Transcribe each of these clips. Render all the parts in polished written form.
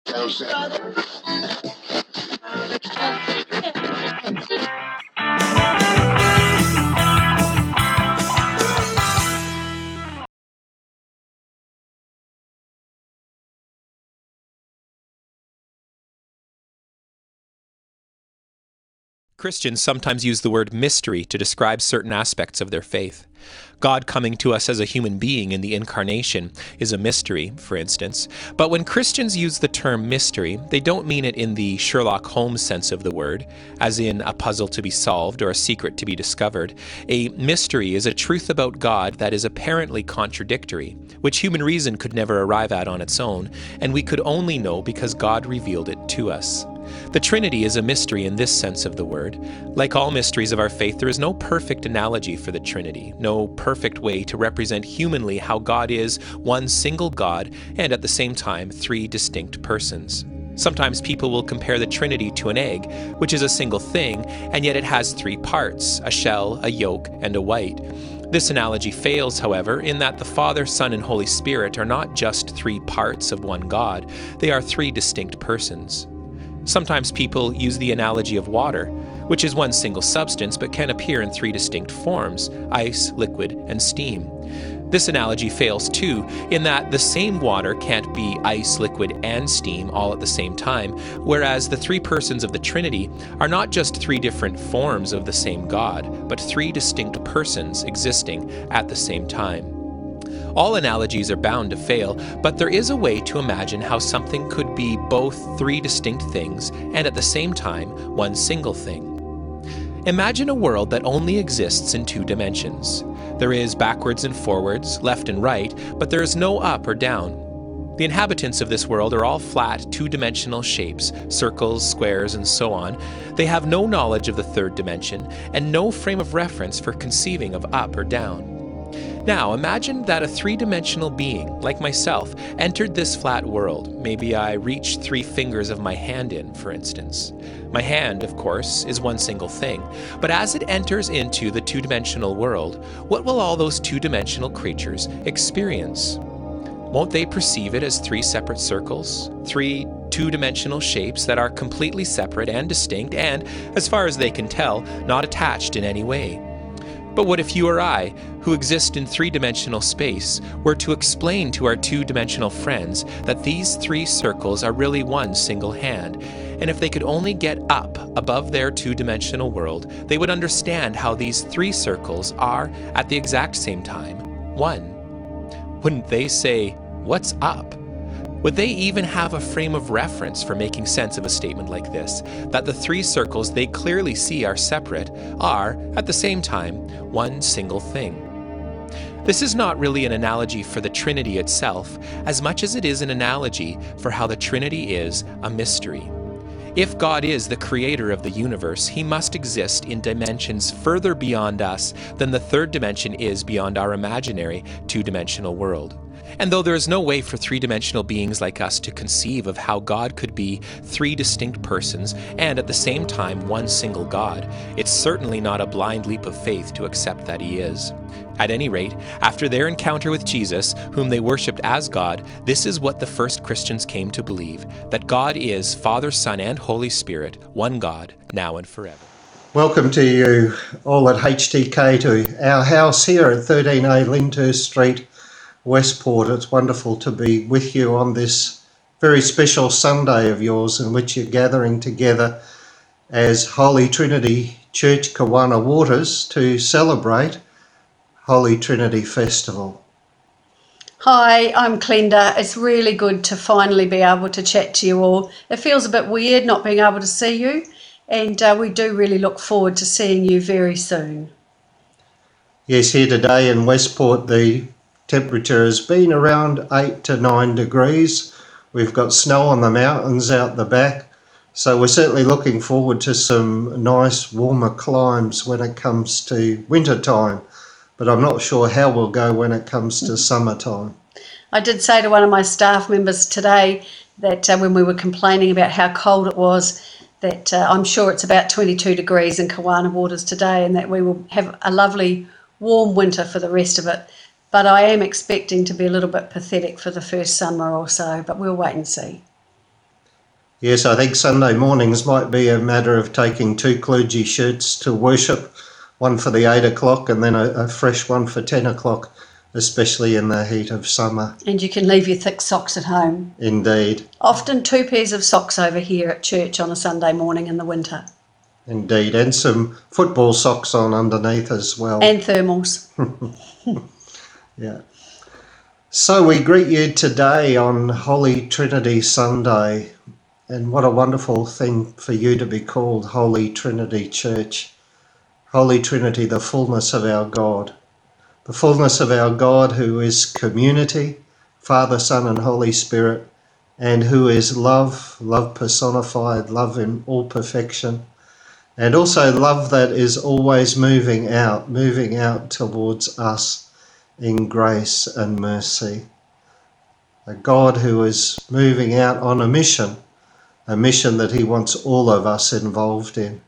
Christians sometimes use the word mystery to describe certain aspects of their faith. God coming to us as a human being in the incarnation is a mystery, for instance. But when Christians use the term mystery, they don't mean it in the Sherlock Holmes sense of the word, as in a puzzle to be solved or a secret to be discovered. A mystery is a truth about God that is apparently contradictory, which human reason could never arrive at on its own, and we could only know because God revealed it to us. The Trinity is a mystery in this sense of the word. Like all mysteries of our faith, there is no perfect analogy for the Trinity, no perfect way to represent humanly how God is one single God and at the same time three distinct persons. Sometimes people will compare the Trinity to an egg, which is a single thing, and yet it has three parts, a shell, a yolk, and a white. This analogy fails, however, in that the Father, Son, and Holy Spirit are not just three parts of one God, they are three distinct persons. Sometimes people use the analogy of water, which is one single substance but can appear in three distinct forms: ice, liquid, and steam. This analogy fails too, in that the same water can't be ice, liquid, and steam all at the same time, whereas the three persons of the Trinity are not just three different forms of the same God, but three distinct persons existing at the same time. All analogies are bound to fail, but there is a way to imagine how something could be both three distinct things and at the same time one single thing. Imagine a world that only exists in two dimensions. There is backwards and forwards, left and right, but there is no up or down. The inhabitants of this world are all flat, two-dimensional shapes, circles, squares, and so on. They have no knowledge of the third dimension and no frame of reference for conceiving of up or down. Now, imagine that a three-dimensional being, like myself, entered this flat world. Maybe I reached 3 fingers of my hand in, for instance. My hand, of course, is one single thing, but as it enters into the two-dimensional world, what will all those two-dimensional creatures experience? Won't they perceive it as 3 separate circles, 3 two-dimensional shapes that are completely separate and distinct and, as far as they can tell, not attached in any way? But what if you or I, who exist in 3-dimensional space, were to explain to our 2-dimensional friends that these 3 circles are really one single hand, and if they could only get up above their 2-dimensional world, they would understand how these 3 circles are, at the exact same time, one? Wouldn't they say, "What's up?" Would they even have a frame of reference for making sense of a statement like this, that the 3 circles they clearly see are separate, are, at the same time, one single thing? This is not really an analogy for the Trinity itself, as much as it is an analogy for how the Trinity is a mystery. If God is the creator of the universe, he must exist in dimensions further beyond us than the third dimension is beyond our imaginary 2-dimensional world. And though there is no way for 3-dimensional beings like us to conceive of how God could be 3 distinct persons and at the same time one single God, it's certainly not a blind leap of faith to accept that he is. At any rate, after their encounter with Jesus, whom they worshipped as God, this is what the first Christians came to believe, that God is Father, Son, and Holy Spirit, one God, now and forever. Welcome to you all at HTK to our house here at 13A Lyndhurst Street, Westport. It's wonderful to be with you on this very special Sunday of yours in which you're gathering together as Holy Trinity Church Kawana Waters to celebrate Holy Trinity Festival. Hi, I'm Clinda. It's really good to finally be able to chat to you all. It feels a bit weird not being able to see you, and we do really look forward to seeing you very soon. Yes, here today in Westport the temperature has been around 8 to 9 degrees. We've got snow on the mountains out the back, so we're certainly looking forward to some nice warmer climes when it comes to winter time, but I'm not sure how we'll go when it comes to summertime. I did say to one of my staff members today that when we were complaining about how cold it was, that I'm sure it's about 22 degrees in Kawana Waters today and that we will have a lovely warm winter for the rest of it. But I am expecting to be a little bit pathetic for the first summer or so, but we'll wait and see. Yes, I think Sunday mornings might be a matter of taking 2 clergy shirts to worship, one for the 8 o'clock and then a fresh one for 10 o'clock, especially in the heat of summer. And you can leave your thick socks at home. Indeed. Often 2 pairs of socks over here at church on a Sunday morning in the winter. Indeed, and some football socks on underneath as well. And thermals. Yeah. So we greet you today on Holy Trinity Sunday, and what a wonderful thing for you to be called Holy Trinity Church. Holy Trinity, the fullness of our God. The fullness of our God who is community, Father, Son and Holy Spirit, and who is love, love personified, love in all perfection, and also love that is always moving out towards us in grace and mercy. A God who is moving out on a mission that he wants all of us involved in.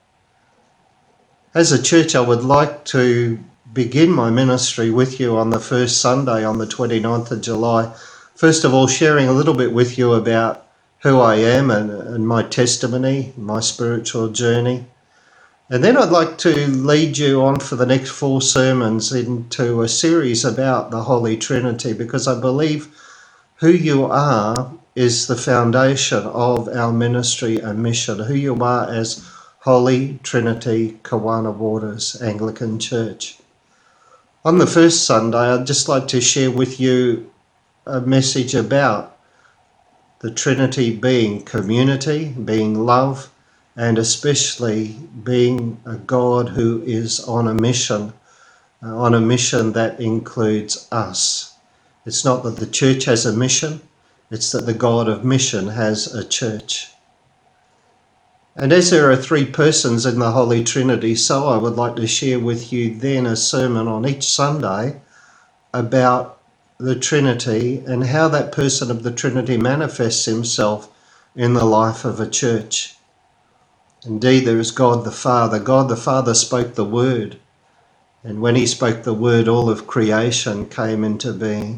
As a church, I would like to begin my ministry with you on the first Sunday on the 29th of July. First of all, sharing a little bit with you about who I am and my testimony, my spiritual journey. And then I'd like to lead you on for the next 4 sermons into a series about the Holy Trinity, because I believe who you are is the foundation of our ministry and mission, who you are as Holy Trinity Kawana Waters Anglican Church. On the first Sunday, I'd just like to share with you a message about the Trinity being community, being love, and especially being a God who is on a mission that includes us. It's not that the church has a mission, it's that the God of mission has a church. And as there are 3 persons in the Holy Trinity, so I would like to share with you then a sermon on each Sunday about the Trinity and how that person of the Trinity manifests himself in the life of a church. Indeed, there is God the Father. God the Father spoke the Word, and when he spoke the Word, all of creation came into being.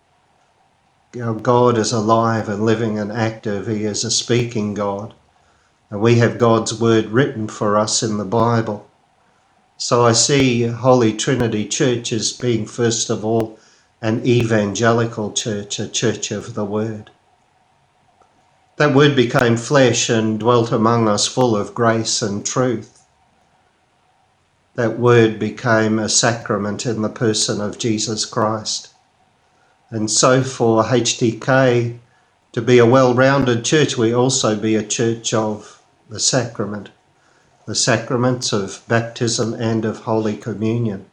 Our God is alive and living and active. He is a speaking God, and we have God's Word written for us in the Bible. So I see Holy Trinity Church as being, first of all, an evangelical church, a church of the Word. That Word became flesh and dwelt among us full of grace and truth. That Word became a sacrament in the person of Jesus Christ. And so for HTK to be a well-rounded church, we also be a church of the sacraments of baptism and of Holy Communion.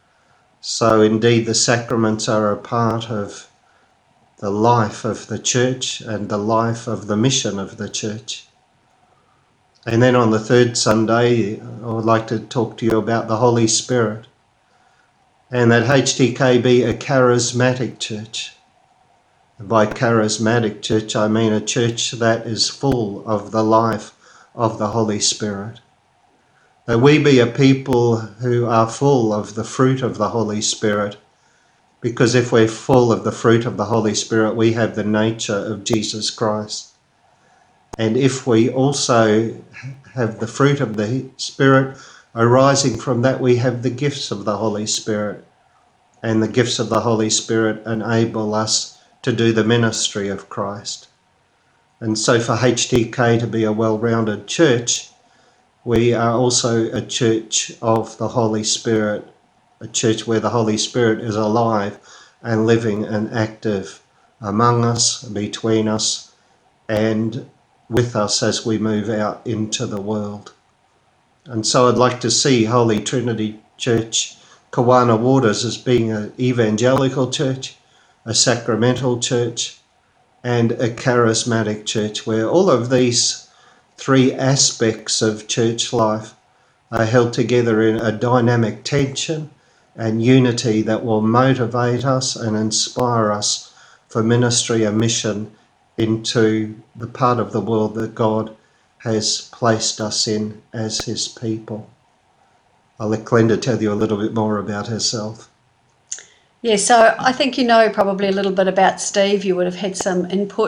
So indeed the sacraments are a part of the life of the church and the life of the mission of the church. And then on the third Sunday, I would like to talk to you about the Holy Spirit, and that HTK be a charismatic church. And by charismatic church, I mean a church that is full of the life of the Holy Spirit. That we be a people who are full of the fruit of the Holy Spirit, because if we're full of the fruit of the Holy Spirit, we have the nature of Jesus Christ. And if we also have the fruit of the Spirit arising from that, we have the gifts of the Holy Spirit. And the gifts of the Holy Spirit enable us to do the ministry of Christ. And so for HTK to be a well-rounded church, we are also a church of the Holy Spirit, a church where the Holy Spirit is alive and living and active among us, between us, and with us as we move out into the world. And so I'd like to see Holy Trinity Church Kawana Waters as being an evangelical church, a sacramental church, and a charismatic church, where all of these 3 aspects of church life are held together in a dynamic tension and unity that will motivate us and inspire us for ministry and mission into the part of the world that God has placed us in as his people. I'll let Glenda tell you a little bit more about herself. Yeah, so I think you know probably a little bit about Steve. You would have had some input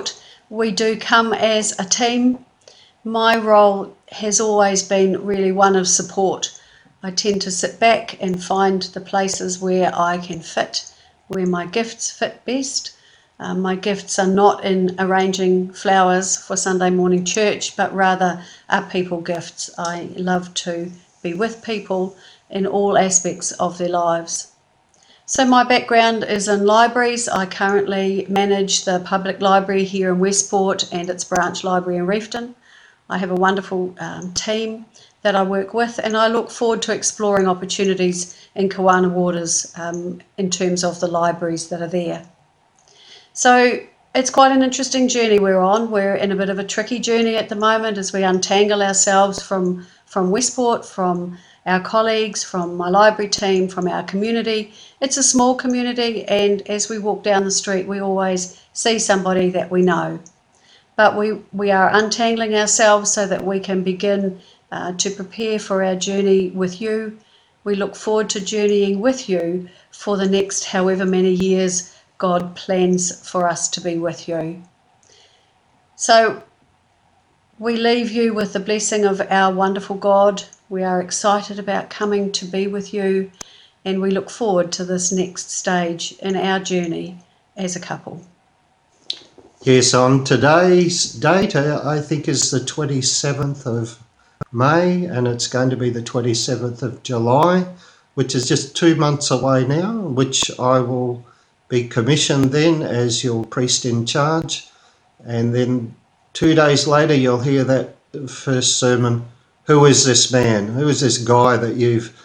we do come as a team. My role has always been really one of support. I tend to sit back and find the places where I can fit, where my gifts fit best. My gifts are not in arranging flowers for Sunday morning church, but rather are people gifts. I love to be with people in all aspects of their lives. So my background is in libraries. I currently manage the public library here in Westport and its branch library in Reefton. I have a wonderful team that I work with, and I look forward to exploring opportunities in Kawana Waters in terms of the libraries that are there. So it's quite an interesting journey we're on. We're in a bit of a tricky journey at the moment as we untangle ourselves from Westport, from our colleagues, from my library team, from our community. It's a small community, and as we walk down the street, we always see somebody that we know. But we are untangling ourselves so that we can begin to prepare for our journey with you. We look forward to journeying with you for the next however many years God plans for us to be with you. So we leave you with the blessing of our wonderful God. We are excited about coming to be with you, and we look forward to this next stage in our journey as a couple. Yes, on today's date, I think is the 27th of May, and it's going to be the 27th of July, which is just 2 months away now, which I will be commissioned then as your priest in charge. And then 2 days later, you'll hear that first sermon. Who is this man? Who is this guy that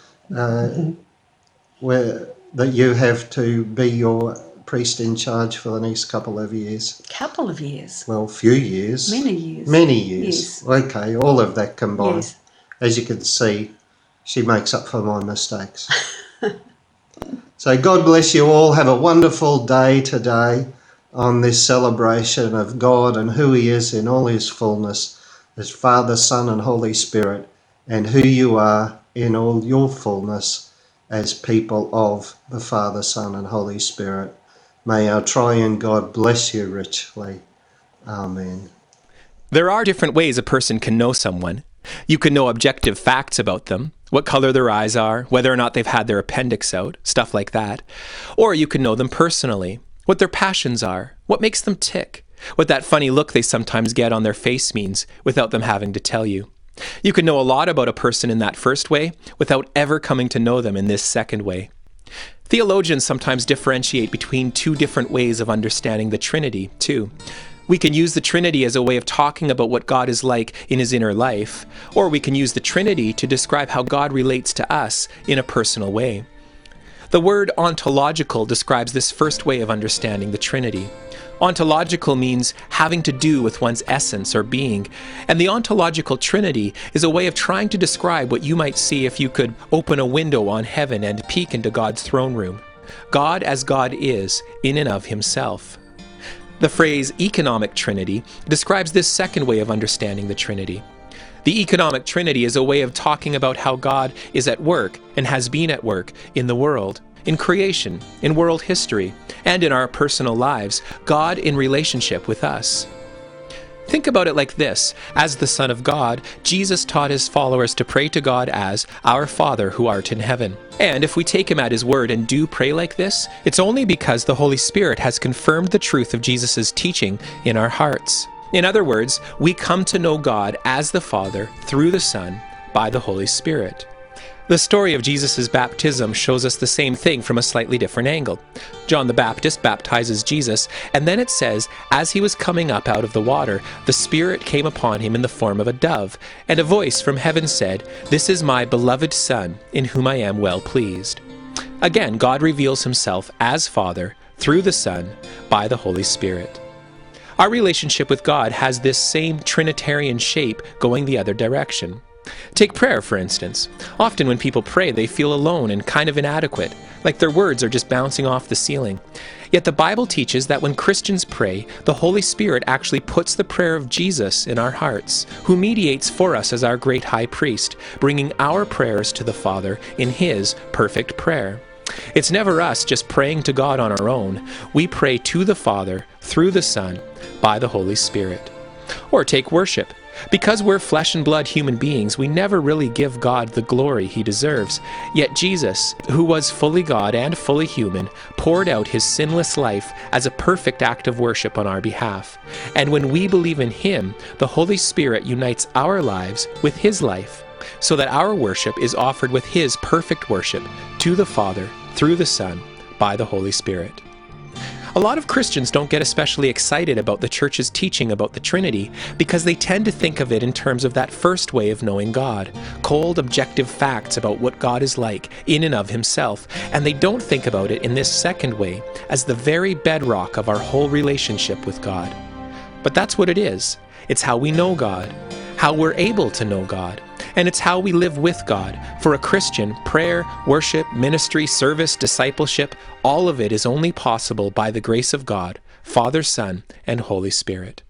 you have to be your priest in charge for the next couple of years? Couple of years. Well, few years. Many years. Many years. Yes. Okay, all of that combined. Yes. As you can see, she makes up for my mistakes. So God bless you all. Have a wonderful day today on this celebration of God and who he is in all his fullness, as Father, Son and Holy Spirit, and who you are in all your fullness as people of the Father, Son and Holy Spirit. May our triune God bless you richly. Amen. There are different ways a person can know someone. You can know objective facts about them, what color their eyes are, whether or not they've had their appendix out, stuff like that. Or you can know them personally, what their passions are, what makes them tick, what that funny look they sometimes get on their face means without them having to tell you. You can know a lot about a person in that first way without ever coming to know them in this second way. Theologians sometimes differentiate between two different ways of understanding the Trinity, too. We can use the Trinity as a way of talking about what God is like in his inner life, or we can use the Trinity to describe how God relates to us in a personal way. The word ontological describes this first way of understanding the Trinity. Ontological means having to do with one's essence or being, and the ontological Trinity is a way of trying to describe what you might see if you could open a window on heaven and peek into God's throne room. God as God is, in and of himself. The phrase economic Trinity describes this second way of understanding the Trinity. The economic Trinity is a way of talking about how God is at work and has been at work in the world, in creation, in world history, and in our personal lives, God in relationship with us. Think about it like this. As the Son of God, Jesus taught his followers to pray to God as our Father who art in heaven. And if we take him at his word and do pray like this, it's only because the Holy Spirit has confirmed the truth of Jesus' teaching in our hearts. In other words, we come to know God as the Father through the Son by the Holy Spirit. The story of Jesus' baptism shows us the same thing from a slightly different angle. John the Baptist baptizes Jesus, and then it says, as he was coming up out of the water, the Spirit came upon him in the form of a dove, and a voice from heaven said, "This is my beloved Son, in whom I am well pleased." Again, God reveals himself as Father through the Son by the Holy Spirit. Our relationship with God has this same Trinitarian shape going the other direction. Take prayer, for instance. Often when people pray, they feel alone and kind of inadequate, like their words are just bouncing off the ceiling. Yet the Bible teaches that when Christians pray, the Holy Spirit actually puts the prayer of Jesus in our hearts, who mediates for us as our great high priest, bringing our prayers to the Father in his perfect prayer. It's never us just praying to God on our own. We pray to the Father, through the Son, by the Holy Spirit. Or take worship. Because we're flesh and blood human beings, we never really give God the glory he deserves. Yet Jesus, who was fully God and fully human, poured out his sinless life as a perfect act of worship on our behalf. And when we believe in him, the Holy Spirit unites our lives with his life, so that our worship is offered with his perfect worship to the Father, through the Son, by the Holy Spirit. A lot of Christians don't get especially excited about the Church's teaching about the Trinity because they tend to think of it in terms of that first way of knowing God, cold, objective facts about what God is like in and of himself, and they don't think about it in this second way as the very bedrock of our whole relationship with God. But that's what it is. It's how we know God, how we're able to know God, and it's how we live with God. For a Christian, prayer, worship, ministry, service, discipleship, all of it is only possible by the grace of God, Father, Son, and Holy Spirit.